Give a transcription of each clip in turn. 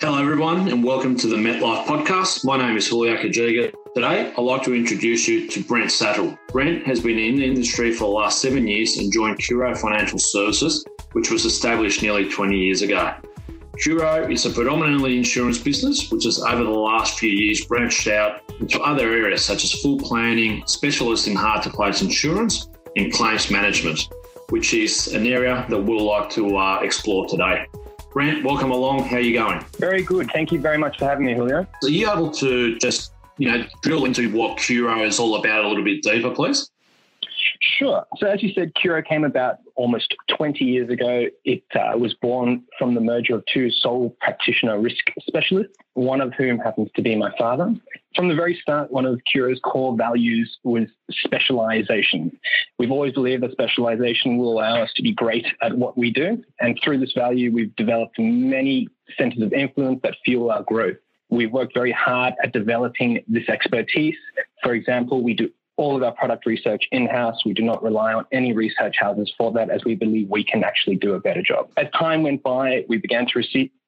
Hello everyone and welcome to the MetLife podcast. My name is Julio Kajiga. Today I'd like to introduce you to Brent Sattel. Brent has been in the industry for the last 7 years and joined Curo Financial Services, which was established nearly 20 years ago. Curo is a predominantly insurance business, which has over the last few years branched out into other areas such as full planning, specialists in hard-to-place insurance and claims management, which is an area that we'll like to explore today. Brent, welcome along. How are you going? Very good. Thank you very much for having me, Julio. Are you able to just, drill into what Curo is all about a little bit deeper, please? Sure. So as you said, Curo came about almost 20 years ago. It was born from the merger of two sole practitioner risk specialists, one of whom happens to be my father. From the very start, one of Curo's core values was specialization. We've always believed that specialization will allow us to be great at what we do. And through this value, we've developed many centers of influence that fuel our growth. We've worked very hard at developing this expertise. For example, we do all of our product research in-house. We do not rely on any research houses for that, as we believe we can actually do a better job. As time went by, we began to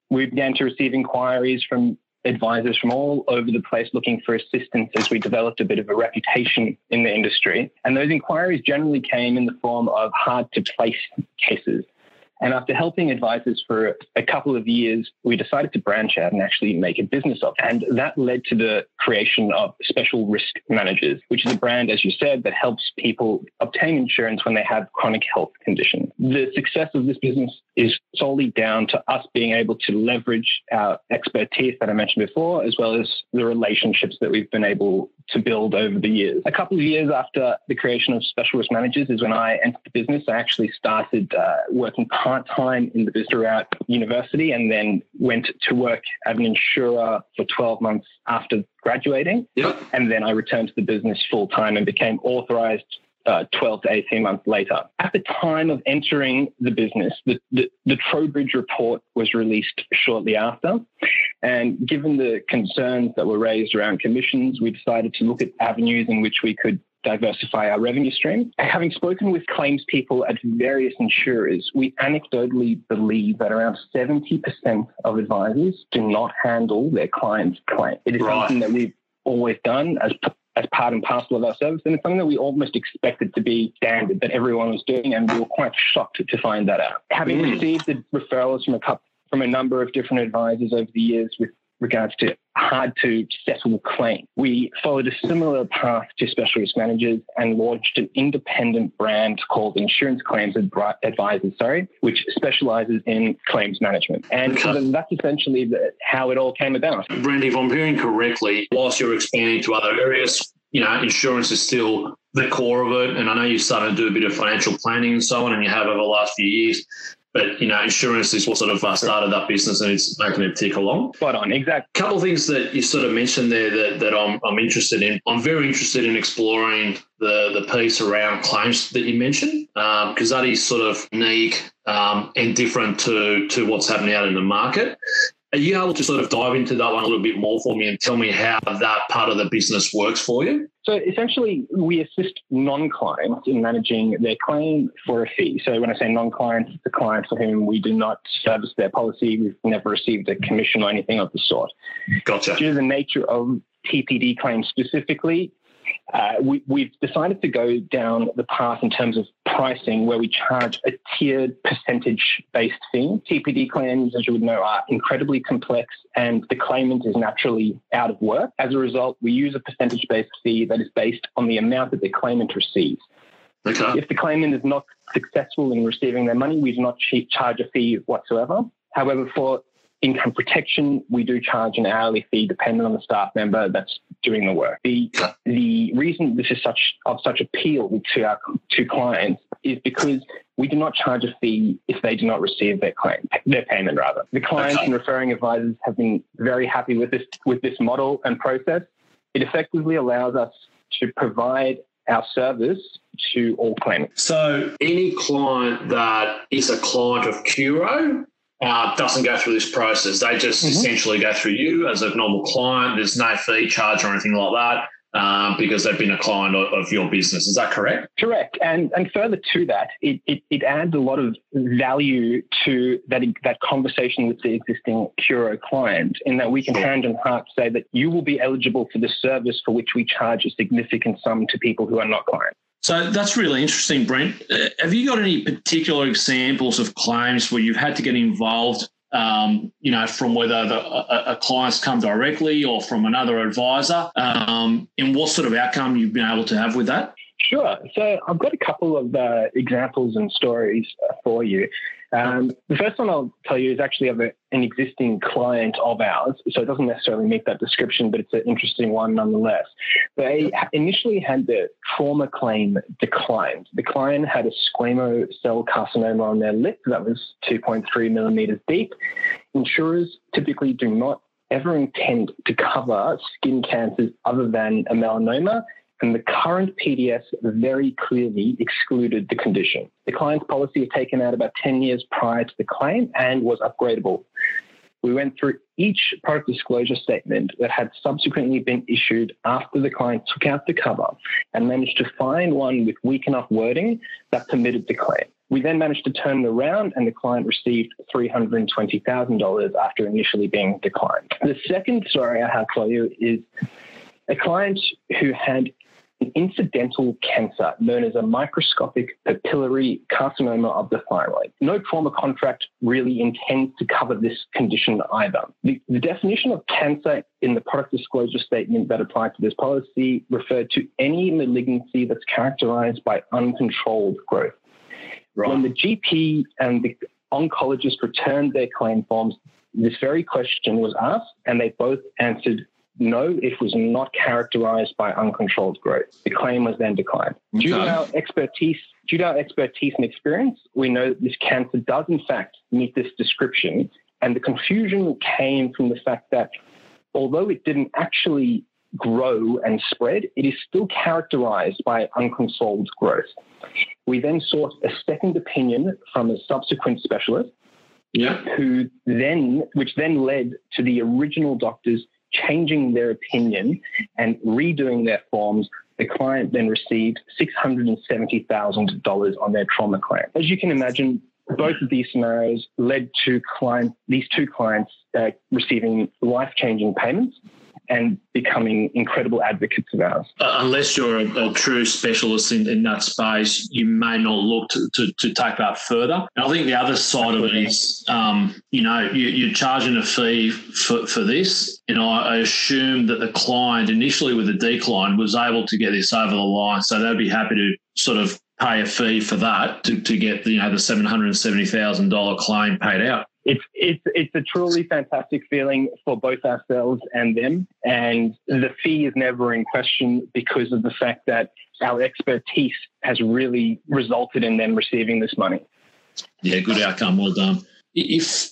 receive inquiries from advisors from all over the place looking for assistance as we developed a bit of a reputation in the industry. And those inquiries generally came in the form of hard-to-place cases. And after helping advisors for a couple of years, we decided to branch out and actually make a business of it. And that led to the creation of Special Risk Managers, which is a brand, as you said, that helps people obtain insurance when they have chronic health conditions. The success of this business is solely down to us being able to leverage our expertise that I mentioned before, as well as the relationships that we've been able to build over the years. A couple of years after the creation of Special Risk Managers is when I entered the business. I actually started working part-time in the business throughout university and then went to work at an insurer for 12 months after graduating. Yep. And then I returned to the business full-time and became authorized 12 to 18 months later. At the time of entering the business, the Trowbridge report was released shortly after. And given the concerns that were raised around commissions, we decided to look at avenues in which we could diversify our revenue stream. Having spoken with claims people at various insurers, we anecdotally believe that around 70% of advisors do not handle their clients' claim. It is something that we've always done as part and parcel of our service, and it's something that we almost expected to be standard that everyone was doing, and we were quite shocked to find that out. Having received the referrals from a number of different advisors over the years with regards to hard-to-settle claim, we followed a similar path to Special Risk Managers and launched an independent brand called Insurance Claims Advisors, which specializes in claims management. And so that's essentially how it all came about. Brandy, if I'm hearing correctly, whilst you're expanding to other areas, insurance is still the core of it. And I know you started to do a bit of financial planning and so on, and you have over the last few years. But, insurance is what sort of started that business and it's making it tick along. Spot on, exactly. A couple of things that you sort of mentioned there that I'm interested in. I'm very interested in exploring the piece around claims that you mentioned, because that is sort of unique and different to what's happening out in the market. Are you able to sort of dive into that one a little bit more for me and tell me how that part of the business works for you? So essentially, we assist non-clients in managing their claim for a fee. So when I say non-clients, it's the clients for whom we do not service their policy. We've never received a commission or anything of the sort. Gotcha. Due to the nature of TPD claims specifically, we've decided to go down the path in terms of pricing where we charge a tiered percentage-based fee. TPD claims, as you would know, are incredibly complex and the claimant is naturally out of work. As a result, we use a percentage-based fee that is based on the amount that the claimant receives. Okay. If the claimant is not successful in receiving their money, we do not charge a fee whatsoever. However, for income protection, we do charge an hourly fee depending on the staff member that's doing the work. The reason this is of such appeal to clients is because we do not charge a fee if they do not receive their payment. The clients and referring advisors have been very happy with this model and process. It effectively allows us to provide our service to all claimants. So any client that is a client of Curo doesn't go through this process. They just essentially go through you as a normal client. There's no fee charge or anything like that. because they've been a client of your business. Is that correct? Correct. And further to that, it adds a lot of value to that conversation with the existing Curo client, in that we can hand on heart say that you will be eligible for the service for which we charge a significant sum to people who are not clients. So that's really interesting, Brent. Have you got any particular examples of claims where you've had to get involved, from whether a client's come directly or from another advisor, and what sort of outcome you've been able to have with that? Sure. So I've got a couple of examples and stories for you. The first one I'll tell you is actually of an existing client of ours, so it doesn't necessarily meet that description, but it's an interesting one nonetheless. They initially had their trauma claim declined. The client had a squamous cell carcinoma on their lip that was 2.3 millimeters deep. Insurers typically do not ever intend to cover skin cancers other than a melanoma, and the current PDS very clearly excluded the condition. The client's policy was taken out about 10 years prior to the claim and was upgradable. We went through each product disclosure statement that had subsequently been issued after the client took out the cover and managed to find one with weak enough wording that permitted the claim. We then managed to turn it around and the client received $320,000 after initially being declined. The second story I have for you is a client who had an incidental cancer known as a microscopic papillary carcinoma of the thyroid. No trauma contract really intends to cover this condition either. The definition of cancer in the product disclosure statement that applied to this policy referred to any malignancy that's characterized by uncontrolled growth. Right. When the GP and the oncologist returned their claim forms, this very question was asked, and they both answered no, it was not characterized by uncontrolled growth. The claim was then declined. Okay. Due to our expertise and experience, we know that this cancer does in fact meet this description. And the confusion came from the fact that although it didn't actually grow and spread, it is still characterized by uncontrolled growth. We then sought a second opinion from a subsequent specialist, which then led to the original doctors changing their opinion and redoing their forms. The client then received $670,000 on their trauma claim. As you can imagine, both of these scenarios led to these two clients receiving life-changing payments and becoming incredible advocates of ours. Unless you're a true specialist in that space, you may not look to take that further. And I think the other side of it is, you're charging a fee for this. And I assume that the client initially with the decline was able to get this over the line. So they'd be happy to sort of pay a fee for that to get the $770,000 claim paid out. It's a truly fantastic feeling for both ourselves and them, and the fee is never in question because of the fact that our expertise has really resulted in them receiving this money. Yeah, good outcome. Well done. If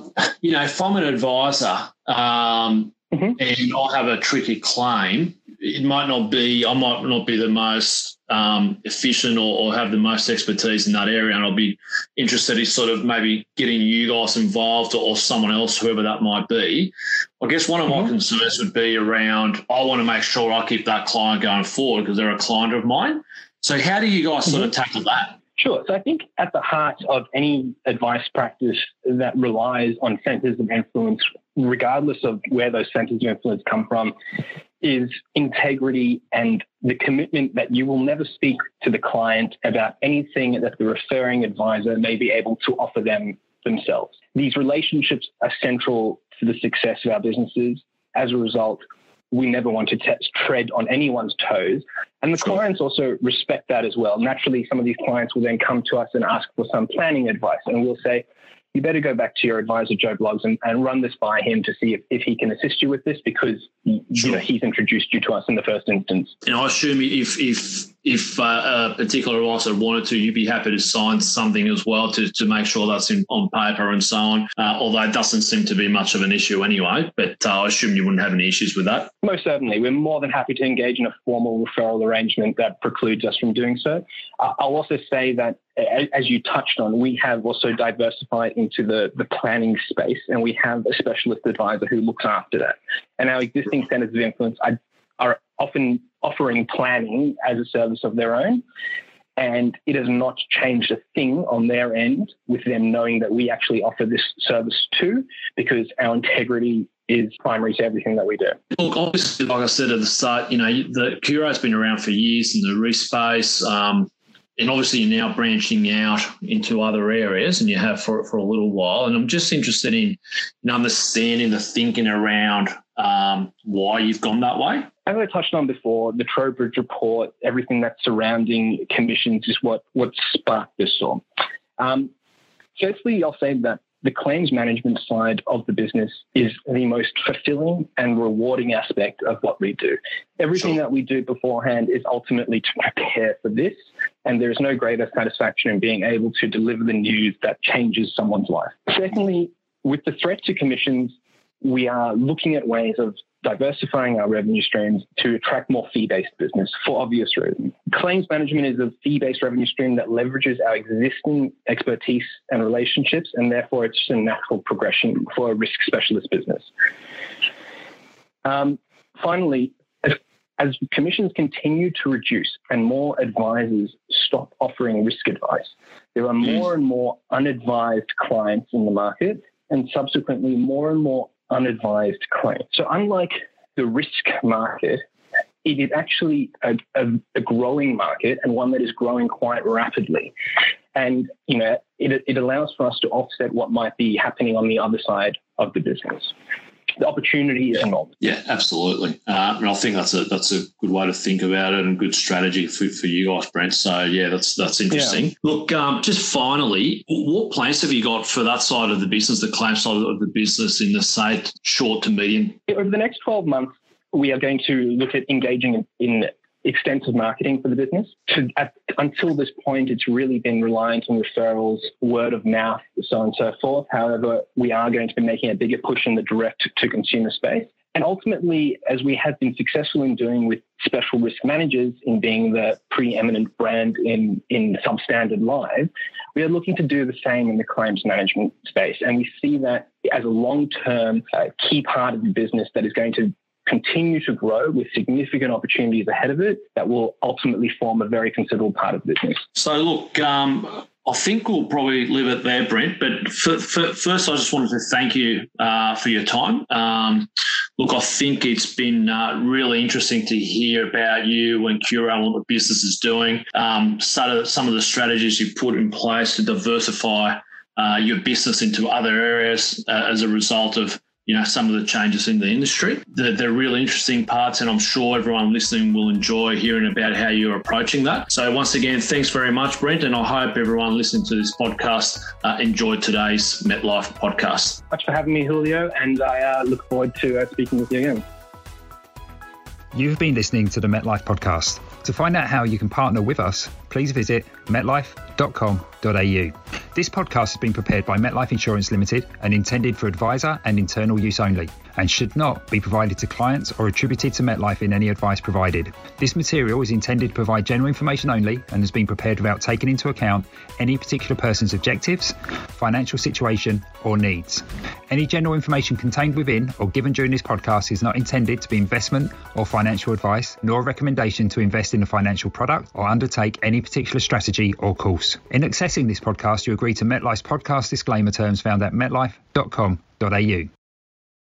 if I'm an advisor and I have a tricky claim, I might not be the most efficient or have the most expertise in that area, and I'll be interested in sort of maybe getting you guys involved or someone else, whoever that might be. I guess one of my concerns would be around, I want to make sure I keep that client going forward because they're a client of mine. So how do you guys sort of tackle that? Sure. So I think at the heart of any advice practice that relies on centers of influence, regardless of where those centers of influence come from, is integrity and the commitment that you will never speak to the client about anything that the referring advisor may be able to offer them themselves. These relationships are central to the success of our businesses. As a result, we never want to tread on anyone's toes. And the clients also respect that as well. Naturally, some of these clients will then come to us and ask for some planning advice, and we'll say, you better go back to your advisor, Joe Bloggs, and run this by him to see if he can assist you with this because he's introduced you to us in the first instance. And I assume if a particular advisor wanted to, you'd be happy to sign something as well to make sure that's on paper and so on, although it doesn't seem to be much of an issue anyway, but I assume you wouldn't have any issues with that. Most certainly. We're more than happy to engage in a formal referral arrangement that precludes us from doing so. I'll also say that, as you touched on, we have also diversified into the planning space, and we have a specialist advisor who looks after that. And our existing centers of influence are often offering planning as a service of their own. And it has not changed a thing on their end with them knowing that we actually offer this service too, because our integrity is primary to everything that we do. Look, obviously, like I said at the start, the Curo's been around for years in the risk space. And obviously you're now branching out into other areas, and you have for a little while. And I'm just interested in understanding the thinking around why you've gone that way. As I touched on before, the Trowbridge report, everything that's surrounding commissions is what sparked this all. Firstly, I'll say that the claims management side of the business is the most fulfilling and rewarding aspect of what we do. Everything that we do beforehand is ultimately to prepare for this, and there is no greater satisfaction in being able to deliver the news that changes someone's life. Secondly, with the threat to commissions, we are looking at ways of diversifying our revenue streams to attract more fee-based business for obvious reasons. Claims management is a fee-based revenue stream that leverages our existing expertise and relationships, and therefore it's just a natural progression for a risk specialist business. Finally, as commissions continue to reduce and more advisors stop offering risk advice, there are more and more unadvised clients in the market, and subsequently more and more unadvised claims. So unlike the risk market, it is actually a growing market, and one that is growing quite rapidly. And, it allows for us to offset what might be happening on the other side of the business. The opportunity is enormous. Yeah, absolutely. And I think that's a good way to think about it, and a good strategy for you guys, Brent. So yeah, that's interesting. Yeah. Look, just finally, what plans have you got for that side of the business, the claim side of the business, in the say short to medium? Over the next 12 months, we are going to look at engaging in extensive marketing for the business. Until this point, it's really been reliant on referrals, word of mouth, so on and so forth. However, we are going to be making a bigger push in the direct-to-consumer space. And ultimately, as we have been successful in doing with Special Risk Managers in being the preeminent brand in substandard live, we are looking to do the same in the claims management space. And we see that as a long-term key part of the business that is going to continue to grow with significant opportunities ahead of it that will ultimately form a very considerable part of the business. So look, I think we'll probably leave it there, Brent. But first, I just wanted to thank you for your time. Look, I think it's been really interesting to hear about you and Curo and what the business is doing, some of the strategies you put in place to diversify your business into other areas as a result of some of the changes in the industry. They're really interesting parts, and I'm sure everyone listening will enjoy hearing about how you're approaching that. So once again, thanks very much, Brent, and I hope everyone listening to this podcast enjoyed today's MetLife podcast. Thanks for having me, Julio, and I look forward to speaking with you again. You've been listening to the MetLife podcast. To find out how you can partner with us, please visit metlife.com.au. This podcast has been prepared by MetLife Insurance Limited and intended for advisor and internal use only, and should not be provided to clients or attributed to MetLife in any advice provided. This material is intended to provide general information only and has been prepared without taking into account any particular person's objectives, financial situation, or needs. Any general information contained within or given during this podcast is not intended to be investment or financial advice, nor a recommendation to invest in a financial product or undertake any particular strategy or course. In accessing this podcast, you agree to MetLife's podcast disclaimer terms found at metlife.com.au.